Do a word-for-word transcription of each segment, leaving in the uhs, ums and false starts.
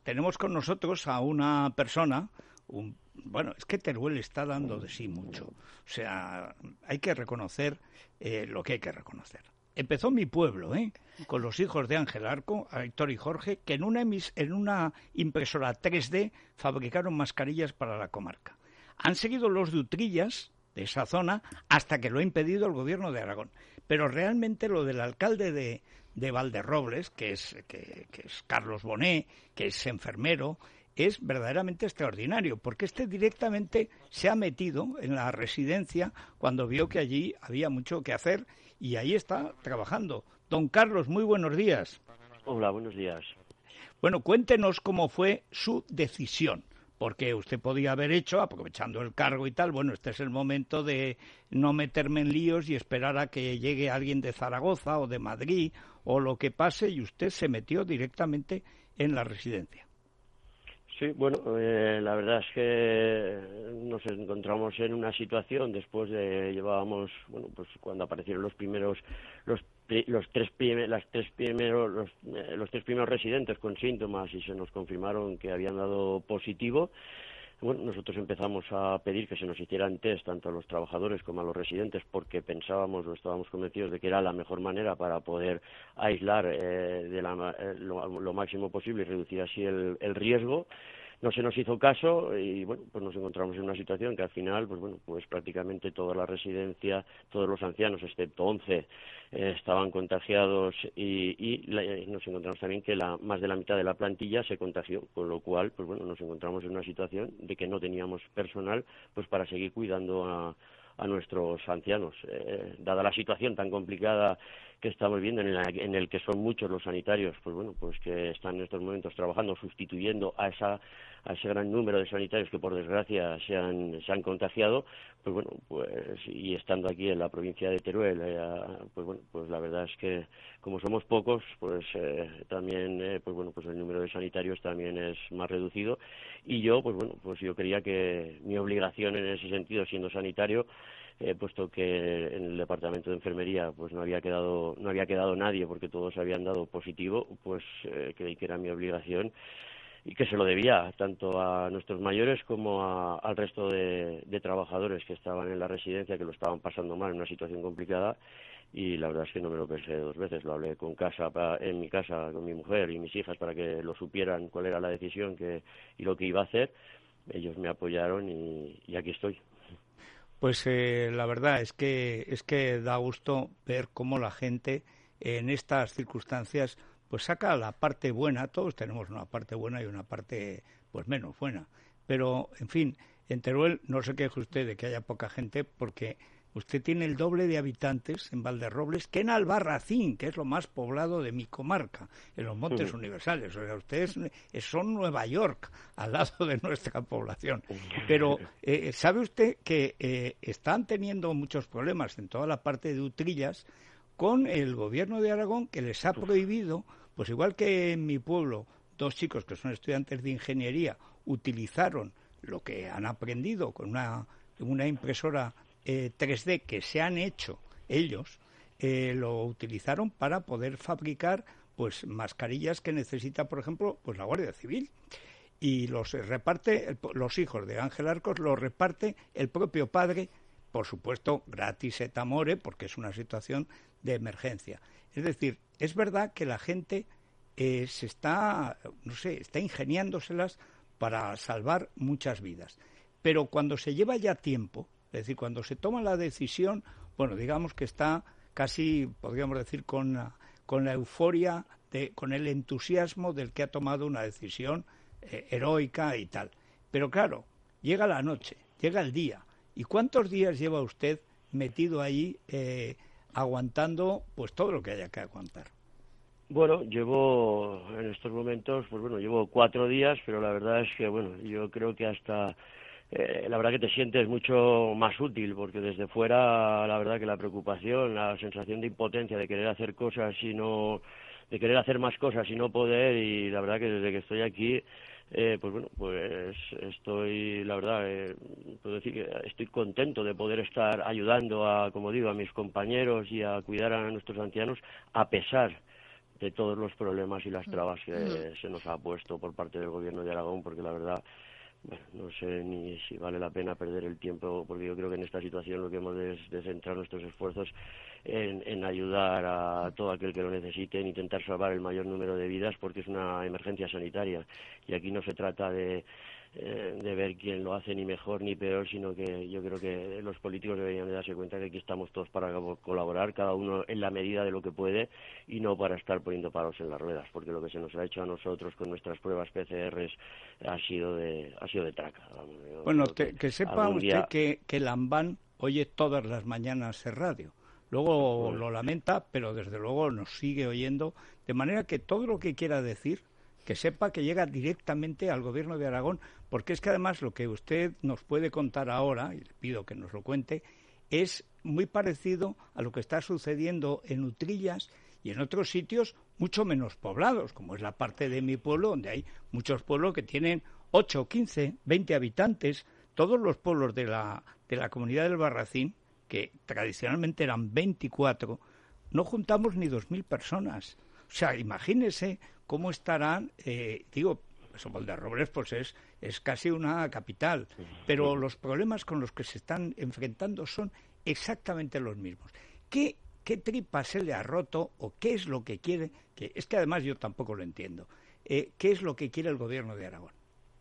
tenemos con nosotros a una persona, un, bueno, es que Teruel está dando de sí mucho. O sea, hay que reconocer eh, lo que hay que reconocer. Empezó mi pueblo, ¿eh? Con los hijos de Ángel Arco, a Héctor y Jorge, que en una, emis, en una impresora tres D fabricaron mascarillas para la comarca. Han seguido los de Utrillas, de esa zona, hasta que lo ha impedido el gobierno de Aragón. Pero realmente lo del alcalde de, de Valderrobles, que es, que, que es Carlos Bonet, que es enfermero, es verdaderamente extraordinario, porque este directamente se ha metido en la residencia cuando vio que allí había mucho que hacer y ahí está trabajando. Don Carlos, muy buenos días. Hola, buenos días. Bueno, cuéntenos cómo fue su decisión, porque usted podía haber hecho, aprovechando el cargo y tal, bueno, este es el momento de no meterme en líos y esperar a que llegue alguien de Zaragoza o de Madrid o lo que pase, y usted se metió directamente en la residencia. Sí, bueno, eh, la verdad es que nos encontramos en una situación después de llevábamos, bueno, pues cuando aparecieron los primeros, los los tres primeros, las tres primeros, los, eh, los tres primeros residentes con síntomas y se nos confirmaron que habían dado positivo. Bueno, nosotros empezamos a pedir que se nos hicieran test tanto a los trabajadores como a los residentes porque pensábamos o estábamos convencidos de que era la mejor manera para poder aislar eh, de la, eh, lo, lo máximo posible y reducir así el, el riesgo. No se nos hizo caso y bueno, pues nos encontramos en una situación que al final, pues bueno, pues prácticamente toda la residencia, todos los ancianos, excepto once, eh, estaban contagiados y, y la, nos encontramos también que la, más de la mitad de la plantilla se contagió, con lo cual, pues bueno, nos encontramos en una situación de que no teníamos personal, pues para seguir cuidando a a nuestros ancianos. Eh, dada la situación tan complicada que estamos viendo, en el, en el que son muchos los sanitarios, pues bueno, pues que están en estos momentos trabajando, sustituyendo a esa a ese gran número de sanitarios que por desgracia se han se han contagiado, pues bueno, pues y estando aquí en la provincia de Teruel, eh, pues bueno, pues la verdad es que como somos pocos, pues eh, también, eh, pues bueno, pues el número de sanitarios también es más reducido y yo, pues bueno, pues yo creía que mi obligación en ese sentido, siendo sanitario, Eh, puesto que en el departamento de enfermería pues no había quedado no había quedado nadie porque todos habían dado positivo, pues eh, creí que era mi obligación y que se lo debía tanto a nuestros mayores como a, al resto de, de trabajadores que estaban en la residencia, que lo estaban pasando mal en una situación complicada, y la verdad es que no me lo pensé dos veces, lo hablé con casa en mi casa con mi mujer y mis hijas para que lo supieran cuál era la decisión que y lo que iba a hacer. Ellos me apoyaron y, y aquí estoy. Pues eh, la verdad es que es que da gusto ver cómo la gente en estas circunstancias pues saca la parte buena. Todos tenemos una parte buena y una parte pues menos buena. Pero, en fin, en Teruel no se queje usted de que haya poca gente porque usted tiene el doble de habitantes en Valderrobles que en Albarracín, que es lo más poblado de mi comarca, en los Montes Universales. O sea, ustedes son Nueva York al lado de nuestra población. Pero, eh, ¿sabe usted que eh, están teniendo muchos problemas en toda la parte de Utrillas con el gobierno de Aragón, que les ha prohibido, pues igual que en mi pueblo, dos chicos que son estudiantes de ingeniería utilizaron lo que han aprendido con una, una impresora Eh, tres D que se han hecho ellos, eh, lo utilizaron para poder fabricar pues mascarillas que necesita, por ejemplo, pues la Guardia Civil, y los reparte el, los hijos de Ángel Arcos, los reparte el propio padre, por supuesto gratis et amore, porque es una situación de emergencia. Es decir, es verdad que la gente eh, se está, no sé, está ingeniándoselas para salvar muchas vidas, pero cuando se lleva ya tiempo, es decir, cuando se toma la decisión, bueno, digamos que está casi, podríamos decir, con la, con la euforia, de, con el entusiasmo del que ha tomado una decisión eh, heroica y tal. Pero claro, llega la noche, llega el día. ¿Y cuántos días lleva usted metido ahí eh, aguantando pues todo lo que haya que aguantar? Bueno, llevo en estos momentos, pues bueno, llevo cuatro días, pero la verdad es que, bueno, yo creo que hasta... Eh, la verdad que te sientes mucho más útil, porque desde fuera la verdad que la preocupación, la sensación de impotencia, de querer hacer cosas y no, de querer hacer más cosas y no poder, y la verdad que desde que estoy aquí, eh, pues bueno, pues estoy, la verdad, eh, puedo decir que estoy contento de poder estar ayudando a, como digo, a mis compañeros y a cuidar a nuestros ancianos, a pesar de todos los problemas y las trabas que mm. se nos ha puesto por parte del Gobierno de Aragón, porque la verdad, bueno, no sé ni si vale la pena perder el tiempo, porque yo creo que en esta situación lo que hemos de, de centrar nuestros esfuerzos en, en ayudar a todo aquel que lo necesite, en intentar salvar el mayor número de vidas, porque es una emergencia sanitaria y aquí no se trata de Eh, de ver quién lo hace ni mejor ni peor, sino que yo creo que los políticos deberían de darse cuenta que aquí estamos todos para colaborar, cada uno en la medida de lo que puede y no para estar poniendo palos en las ruedas, porque lo que se nos ha hecho a nosotros con nuestras pruebas P C R ha sido de ha sido de traca. Vamos, bueno, te, que, que sepa usted día... que, que Lambán oye todas las mañanas el radio. Luego bueno. lo lamenta, pero desde luego nos sigue oyendo, de manera que todo lo que quiera decir, que sepa que llega directamente al Gobierno de Aragón, porque es que además lo que usted nos puede contar ahora, y le pido que nos lo cuente, es muy parecido a lo que está sucediendo en Utrillas y en otros sitios mucho menos poblados, como es la parte de mi pueblo, donde hay muchos pueblos que tienen ocho, quince, veinte habitantes. Todos los pueblos de la, de la comunidad del Barracín, que tradicionalmente eran veinticuatro, no juntamos ni dos mil personas. O sea, imagínese cómo estarán, eh, digo, Valderrobles pues es, es casi una capital, pero los problemas con los que se están enfrentando son exactamente los mismos. ¿Qué, qué tripa se le ha roto o qué es lo que quiere? Que es que además yo tampoco lo entiendo. Eh, ¿Qué es lo que quiere el Gobierno de Aragón?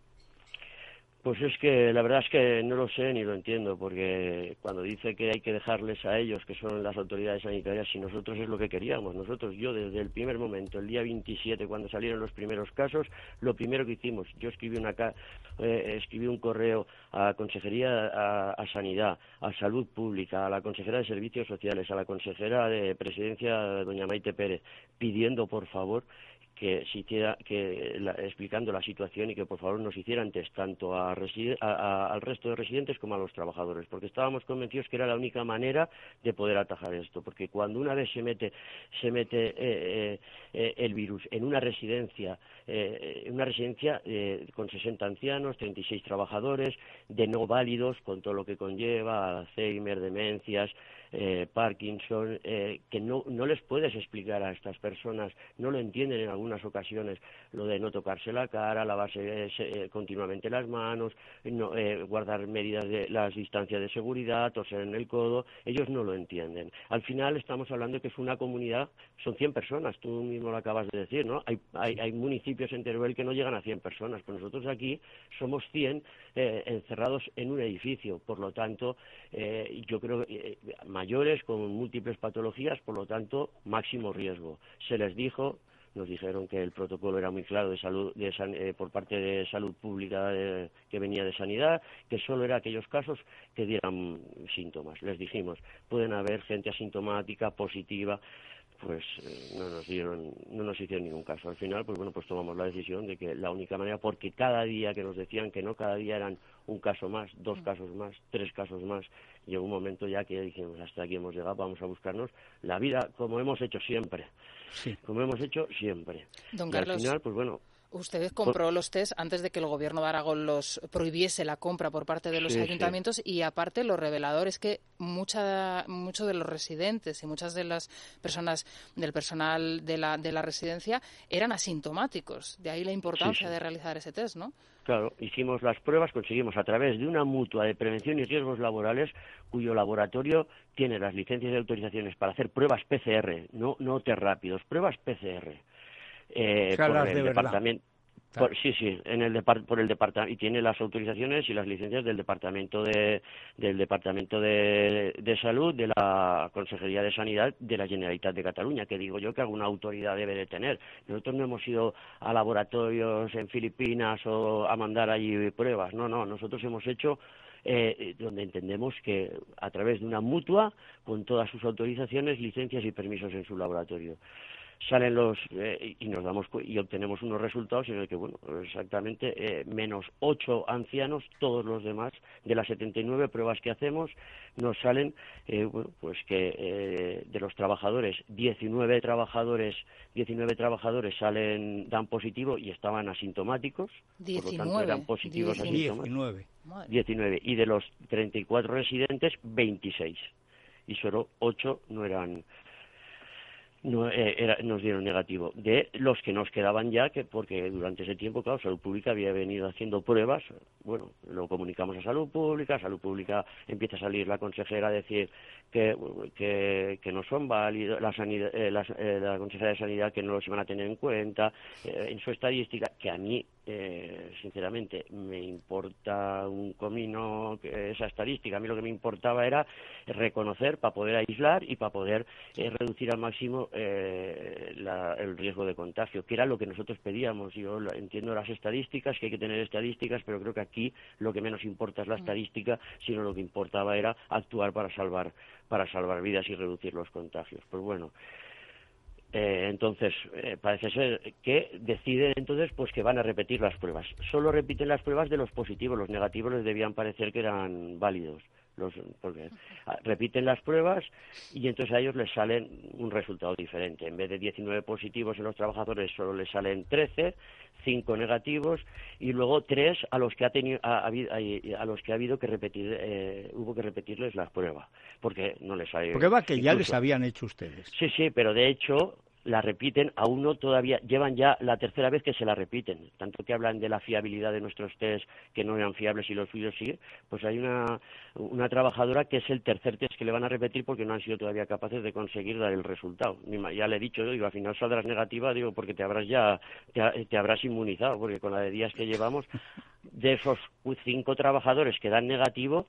Pues es que la verdad es que no lo sé ni lo entiendo, porque cuando dice que hay que dejarles a ellos, que son las autoridades sanitarias, si nosotros es lo que queríamos, nosotros, yo desde el primer momento, el día veintisiete, cuando salieron los primeros casos, lo primero que hicimos, yo escribí una eh, escribí un correo a la Consejería a, a Sanidad, a Salud Pública, a la Consejera de Servicios Sociales, a la Consejera de Presidencia, doña Maite Pérez, pidiendo por favor que se hiciera, que la, explicando la situación y que por favor nos hicieran test tanto a, reside, a, a, al resto de residentes como a los trabajadores, porque estábamos convencidos que era la única manera de poder atajar esto, porque cuando una vez se mete se mete eh, eh, el virus en una residencia, eh, en una residencia eh, con sesenta ancianos, treinta y seis trabajadores, de no válidos, con todo lo que conlleva, Alzheimer, demencias, Eh, Parkinson, eh, que no, no les puedes explicar a estas personas, no lo entienden en algunas ocasiones, lo de no tocarse la cara, lavarse eh, continuamente las manos, no, eh, guardar medidas de las distancias de seguridad, toser en el codo, ellos no lo entienden. Al final estamos hablando de que es una comunidad, son cien personas, tú mismo lo acabas de decir, ¿no? Hay, hay, hay municipios en Teruel que no llegan a cien personas, pues nosotros aquí somos cien eh, encerrados en un edificio, por lo tanto, eh, yo creo que eh, mayores con múltiples patologías, por lo tanto, máximo riesgo. Se les dijo, nos dijeron que el protocolo era muy claro de salud, de san, eh, por parte de salud pública eh, que venía de sanidad, que solo era aquellos casos que dieran síntomas. Les dijimos, pueden haber gente asintomática, positiva, pues eh, no nos dieron, no nos hicieron ningún caso. Al final, pues bueno, pues tomamos la decisión de que la única manera, porque cada día que nos decían que no, cada día eran un caso más, dos casos más, tres casos más, llegó un momento ya que dijimos, hasta aquí hemos llegado, vamos a buscarnos la vida como hemos hecho siempre, sí. como hemos hecho siempre. Don y Carlos, al final, pues bueno, usted compró los test antes de que el Gobierno de Aragón los prohibiese la compra por parte de los sí, ayuntamientos sí. Y aparte lo revelador es que mucha, muchos de los residentes y muchas de las personas del personal de la, de la residencia eran asintomáticos. De ahí la importancia sí, sí. de realizar ese test, ¿no? Claro, hicimos las pruebas, conseguimos a través de una mutua de prevención y riesgos laborales, cuyo laboratorio tiene las licencias y autorizaciones para hacer pruebas P C R, no, no test rápidos, pruebas P C R. Eh, o sea, por las el de departamento verdad. por, sí sí en el depart, por el departamento, y tiene las autorizaciones y las licencias del departamento de del departamento de, de salud, de la Consejería de Sanidad de la Generalitat de Cataluña, que digo yo que alguna autoridad debe de tener. Nosotros no hemos ido a laboratorios en Filipinas o a mandar allí pruebas, no no nosotros hemos hecho Eh, donde entendemos que a través de una mutua, con todas sus autorizaciones, licencias y permisos en su laboratorio, salen los eh, y nos damos y obtenemos unos resultados en el que, bueno, exactamente eh, menos ocho ancianos, todos los demás de las setenta y nueve pruebas que hacemos nos salen, eh, bueno, pues que eh, de los trabajadores, diecinueve trabajadores, diecinueve trabajadores salen, dan positivo y estaban asintomáticos, diecinueve, por lo tanto eran positivos asintomáticos. diecinueve. diecinueve y de los treinta y cuatro residentes, veintiséis y solo ocho no eran no, eh, era, nos dieron negativo. De los que nos quedaban ya, que porque durante ese tiempo, claro, Salud Pública había venido haciendo pruebas, bueno, lo comunicamos a Salud Pública, Salud Pública empieza a salir la consejera a decir que, que, que no son válidos, la, sanidad, eh, la, eh, la consejera de Sanidad que no los iban a tener en cuenta, eh, en su estadística, que a mí, eh, sinceramente, me importa un comino esa estadística. A mí lo que me importaba era reconocer para poder aislar y para poder eh, reducir al máximo eh, la, el riesgo de contagio, que era lo que nosotros pedíamos. Yo entiendo las estadísticas, que hay que tener estadísticas, pero creo que aquí lo que menos importa es la estadística, sino lo que importaba era actuar para salvar para salvar vidas y reducir los contagios. Pues bueno, eh, entonces eh, parece ser que deciden entonces pues que van a repetir las pruebas. Solo repiten las pruebas de los positivos, los negativos les debían parecer que eran válidos. Los, porque repiten las pruebas y entonces a ellos les salen un resultado diferente. En vez de diecinueve positivos en los trabajadores, solo les salen trece, cinco negativos y luego tres a los que ha tenido a, a, a los que ha habido que repetir eh, hubo que repetirles la prueba porque no les sale. Porque va que incluso, ya les habían hecho ustedes. Sí, sí, pero de hecho la repiten, a uno todavía, llevan ya la tercera vez que se la repiten, tanto que hablan de la fiabilidad de nuestros test, que no eran fiables y los suyos sí, pues hay una, una trabajadora que es el tercer test que le van a repetir porque no han sido todavía capaces de conseguir dar el resultado. Ya le he dicho, digo, al final saldrás negativa, digo, porque te habrás ya, te, te habrás inmunizado, porque con la de días que llevamos, de esos cinco trabajadores que dan negativo,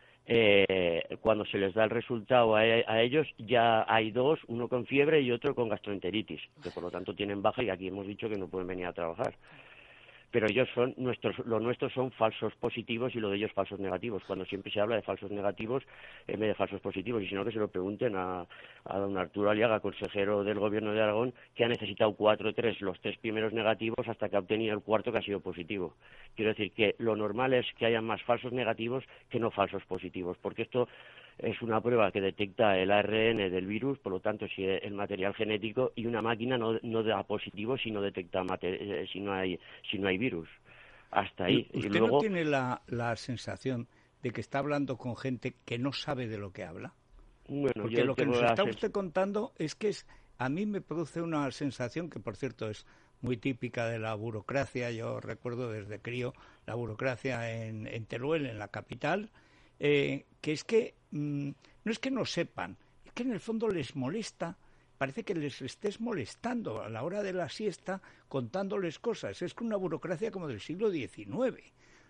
Eh, cuando se les da el resultado a, a ellos ya hay dos, uno con fiebre y otro con gastroenteritis, que por lo tanto tienen baja y aquí hemos dicho que no pueden venir a trabajar. Pero ellos son nuestros, los nuestros son falsos positivos y lo de ellos falsos negativos, cuando siempre se habla de falsos negativos en vez de falsos positivos, y si no que se lo pregunten a, a don Arturo Aliaga, consejero del Gobierno de Aragón, que ha necesitado cuatro o tres, los tres primeros negativos hasta que ha obtenido el cuarto que ha sido positivo. Quiero decir que lo normal es que haya más falsos negativos que no falsos positivos, porque esto es una prueba que detecta el A R N del virus, por lo tanto, si el material genético, y una máquina no, no da positivo si no detecta mater- si no hay si no hay virus. Hasta ahí. ¿Usted y luego, no tiene la, la sensación de que está hablando con gente que no sabe de lo que habla? Bueno, Porque yo lo que nos está hacer... usted contando es que es, a mí me produce una sensación que, por cierto, es muy típica de la burocracia. Yo recuerdo desde crío la burocracia en, en Teruel, en la capital, eh, que es que mmm, no es que no sepan, es que en el fondo les molesta, parece que les estés molestando a la hora de la siesta contándoles cosas. Es que una burocracia como del siglo diecinueve.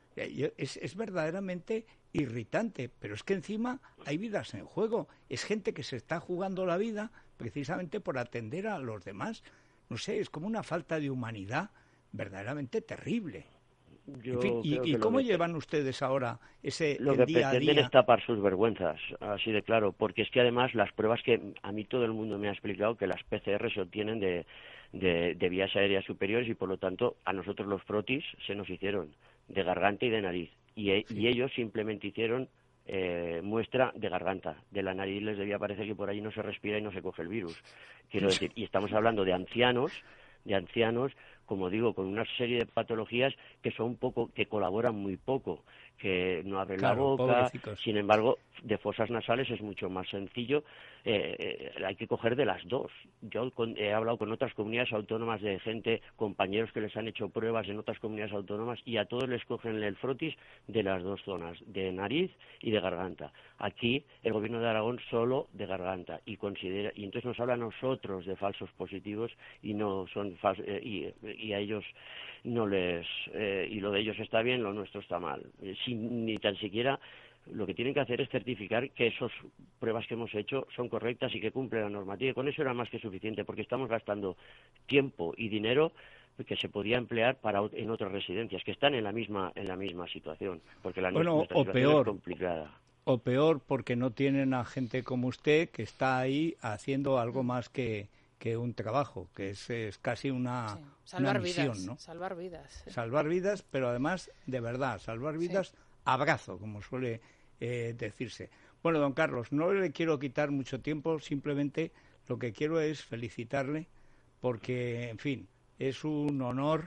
Es, es verdaderamente irritante, pero es que encima hay vidas en juego. Es gente que se está jugando la vida precisamente por atender a los demás. No sé, es como una falta de humanidad verdaderamente terrible. Yo en fin, ¿y, y cómo que, llevan ustedes ahora ese lo el que día a pretenden día? Es tapar sus vergüenzas, así de claro, porque es que además las pruebas que a mí todo el mundo me ha explicado que las P C R se obtienen de, de, de vías aéreas superiores y por lo tanto a nosotros los frotis se nos hicieron de garganta y de nariz y, sí. y ellos simplemente hicieron eh, muestra de garganta. De la nariz les debía parecer que por ahí no se respira y no se coge el virus. Quiero decir, y estamos hablando de ancianos, de ancianos, como digo, con una serie de patologías que son poco, que colaboran muy poco, que no abren claro, la boca, pobrecicos. Sin embargo, de fosas nasales es mucho más sencillo, eh, eh, hay que coger de las dos. Yo con, he hablado con otras comunidades autónomas de gente, compañeros que les han hecho pruebas en otras comunidades autónomas y a todos les cogen el frotis de las dos zonas, de nariz y de garganta. Aquí el Gobierno de Aragón solo de garganta y considera y entonces nos habla a nosotros de falsos positivos y no son fals, eh, y, y a ellos no les eh, y lo de ellos está bien, lo nuestro está mal. Eh, sin, ni tan siquiera lo que tienen que hacer es certificar que esas pruebas que hemos hecho son correctas y que cumplen la normativa. Y con eso era más que suficiente, porque estamos gastando tiempo y dinero que se podía emplear para en otras residencias que están en la misma en la misma situación, porque la bueno, nuestra o situación peor, es complicada. O peor porque no tienen a gente como usted que está ahí haciendo algo más que que un trabajo, que es, es casi una, sí. salvar una misión, vidas, ¿no? Salvar vidas. Sí. Salvar vidas, pero además, de verdad, salvar vidas, sí. abrazo, como suele eh, decirse. Bueno, don Carlos, no le quiero quitar mucho tiempo, simplemente lo que quiero es felicitarle, porque, en fin, es un honor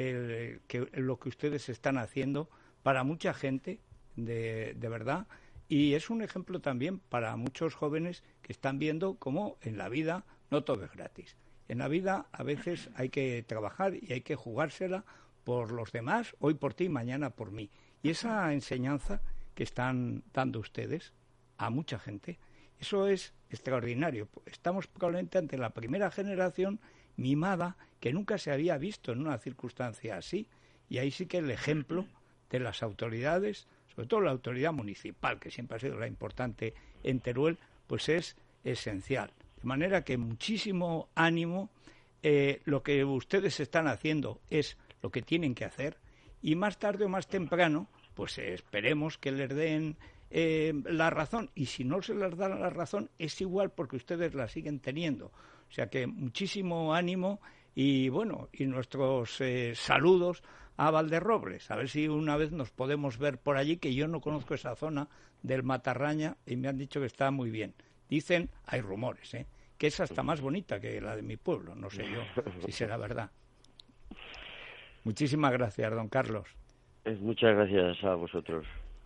el, que, lo que ustedes están haciendo para mucha gente, de, de verdad, y es un ejemplo también para muchos jóvenes que están viendo cómo en la vida no todo es gratis. En la vida a veces hay que trabajar y hay que jugársela por los demás, hoy por ti, mañana por mí. Y esa enseñanza que están dando ustedes a mucha gente, eso es extraordinario. Estamos probablemente ante la primera generación mimada que nunca se había visto en una circunstancia así. Y ahí sí que el ejemplo de las autoridades, sobre todo la autoridad municipal, que siempre ha sido la importante en Teruel, pues es esencial. De manera que muchísimo ánimo, eh, lo que ustedes están haciendo es lo que tienen que hacer, y más tarde o más temprano, pues eh, esperemos que les den eh, la razón, y si no se les da la razón, es igual porque ustedes la siguen teniendo. O sea que muchísimo ánimo, y bueno, y nuestros eh, saludos a Valderrobles, a ver si una vez nos podemos ver por allí, que yo no conozco esa zona del Matarraña y me han dicho que está muy bien. Dicen, hay rumores, ¿eh?, que es hasta más bonita que la de mi pueblo, no sé yo si será verdad. Muchísimas gracias, don Carlos. Muchas gracias a vosotros.